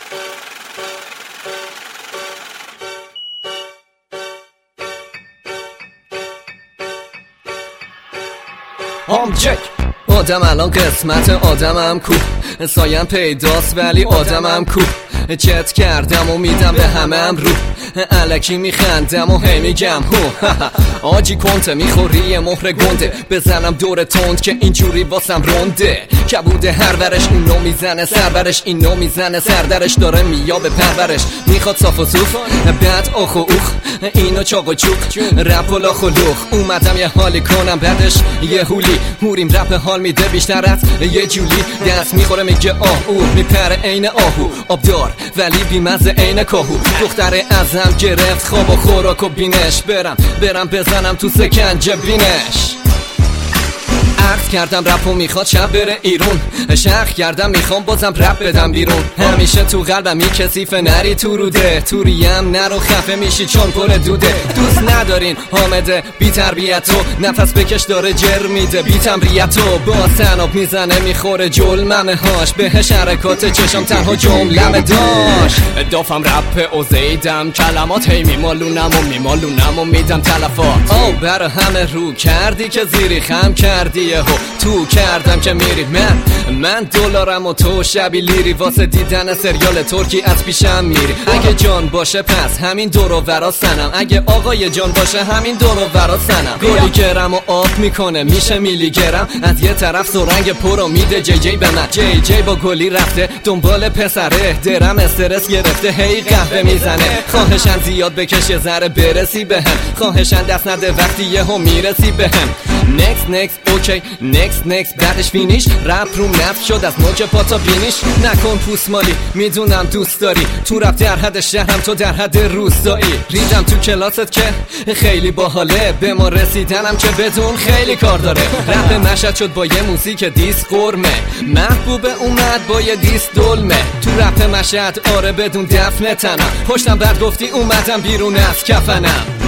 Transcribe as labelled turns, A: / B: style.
A: آدم الان قسمت آدمم کو، سایم پیداست ولی آدمم کو. چت کردم و میدم به همم رو، الکی میخندم و هی میگم هو. آجی کنته میخوری یه مهر گنده، بزنم دور تند که اینجوری واسم رنده. کبوده هر ورش اونو میزنه سرورش، اینو میزنه سردرش، داره میابه پرورش. میخواد صاف و صوف بعد آخ و اوخ، اینو چاق و چوک رپ و لاخ و لوخ. اومدم یه حالی کنم بعدش یه هولی، هوریم رپ حال میده بیشتر از یه جولی. دست میخوره میگه آه او، میپره عین آهو، آبدار ولی بیمزه عین کاهو. دختره ازم گرفت خواب و خوراک و بینش، برم بزنم تو سکنجه بینش. عرض کردم رپو میخواد شب بره ایرون، شخ کردم میخوام بازم رپ بدم بیرون. همیشه تو قلبم یه کثیفه نری تو روده، توریم نرو خفه میشی چون پر دوده. دوست ندارین حامده بی تربیتو، نفس بکش داره جر میده بی تمریتو. با تناب میزنه میخوره جلممه هاش، بهش حرکات چشم تنها جملمه داشت. دافم رپ و زیدم کلمات، هی میمالونم و میدم تلفات. او برا همه رو کردی که زیری خم کردی، تو کردم که میری. من دلارم و تو شبی لیری، واسه دیدن سریال ترکی از پیشم میری. اگه جان باشه پس همین دور و ورا سنم، اگه آقای جان باشه همین دور و ورا سنم. گلی گرم و آب میکنه میشه میلی گرم، از یه طرف سرنگ پرو میده جی به من. جی با گلی رفته دنبال پسره، درم استرس گرفته هی قهوه میزنه. خواهشن زیاد بکش یه ذره برسی بهم، خواهشن دست نده وقتی یهو میرسی بهم. next اوکی next بعدش فینیش. رپ روم نفت شد از نوک پا تا بینیش. نکن پوست مالی میدونم دوست داری، تو رپ در حد شهرم تو در حد روستایی. ریدم تو کلاست که خیلی باحاله، به ما رسیدنم که بدون خیلی کار داره. رپ مشهد شد با یه موزیک دیس قرمه، محبوب اومد با یه دیس دلمه. تو رپ مشهد آره بدون دفن تنم، پشتم بعد گفتی اومدم بیرون از کفنم.